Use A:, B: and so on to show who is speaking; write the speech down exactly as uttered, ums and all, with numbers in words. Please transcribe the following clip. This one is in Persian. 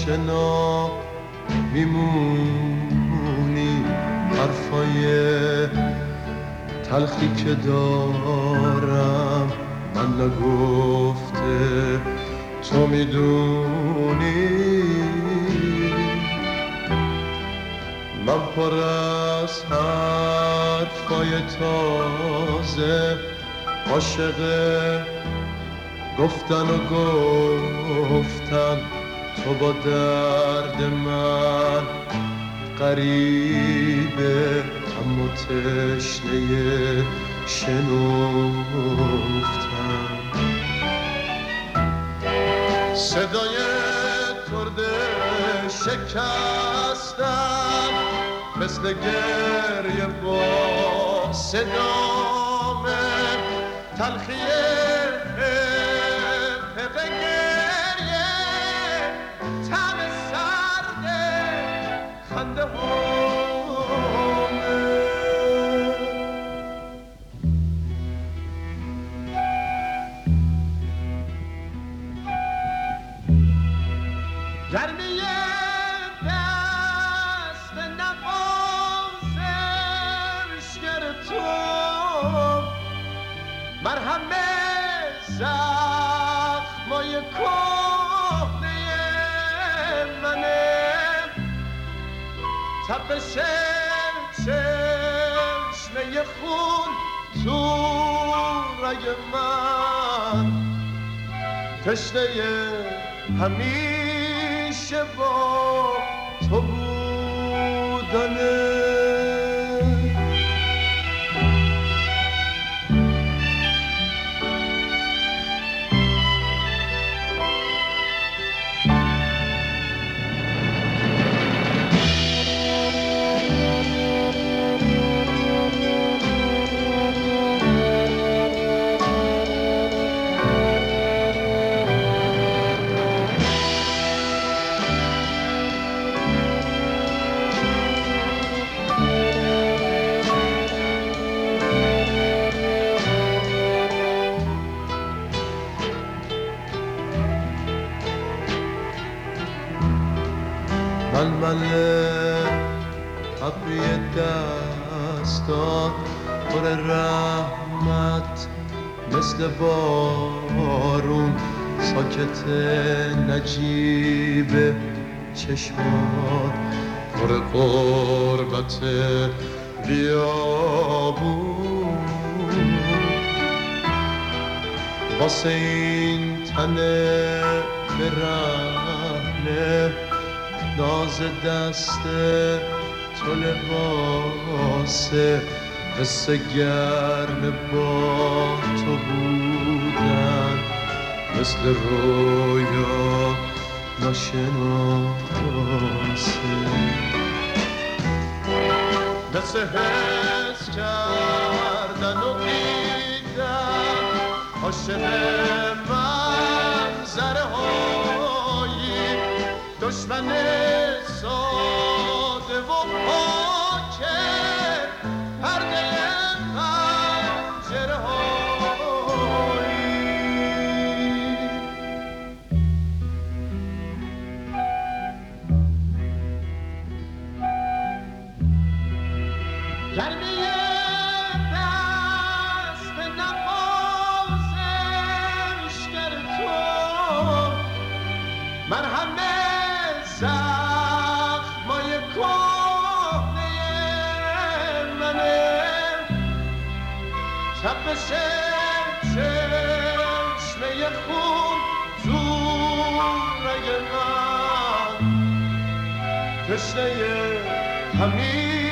A: آشنا میمونی، حرفای تلخی که دارم من نگفته تو میدونی. من پر از حرفای تازه، عاشق گفتن و گفتن، تو با درد من غریبه اما تشنه شنفتن. صدای ترده شکستم مثل گریه با صدامه، تلخیه پق گریه، طعم سرد خنده هامه. گرمی دست نوازشگر تو، مرهم زخمای کهنه منه، تپش چشمه خون تو رگ من، تشنه همیشه با تو بودنه. ململ ابری دستات پر رحمت مثل بارون، ساکت نجیب چشمات پر قربت بیابون. واسه این تنه برهنه ناز دست تو لباسه، قصه گرم با تو بودن مثل رویا ناشناسه. دست حس کردن و دیدن، عاشق منظره هایی، دشمن ساده و پاکه پرده پنجره هایی. گرمی دست نوازشگر تو، مرهم زخمای کهنه منه، تپش چشمه خون تو رگ من، تشنه همین